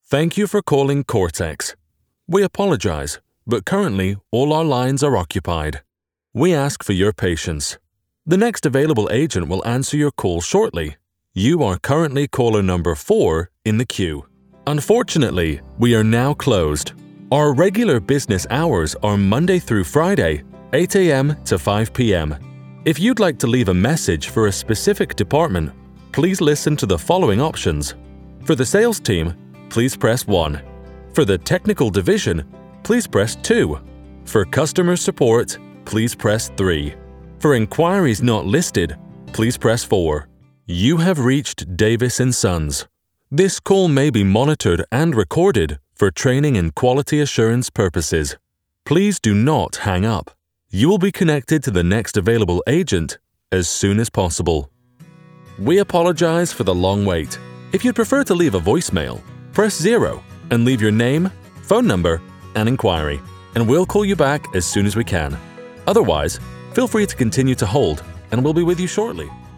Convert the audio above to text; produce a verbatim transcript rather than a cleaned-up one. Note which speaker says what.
Speaker 1: Thank you for calling Cortex. We apologize, but currently all our lines are occupied. We ask for your patience. The next available agent will answer your call shortly. You are currently caller number four in the queue. Unfortunately, we are now closed. Our regular business hours are Monday through Friday, eight a m to five p m If you'd like to leave a message for a specific department, please listen to the following options. For the sales team, please press one. For the technical division, please press two. For customer support, please press three. For inquiries not listed, please press four. You have reached Davis and Sons. This call may be monitored and recorded for training and quality assurance purposes. Please do not hang up. You will be connected to the next available agent as soon as possible. We apologize for the long wait. If you'd prefer to leave a voicemail, press zero and leave your name, phone number, and inquiry, and we'll call you back as soon as we can. Otherwise, feel free to continue to hold, and we'll be with you shortly.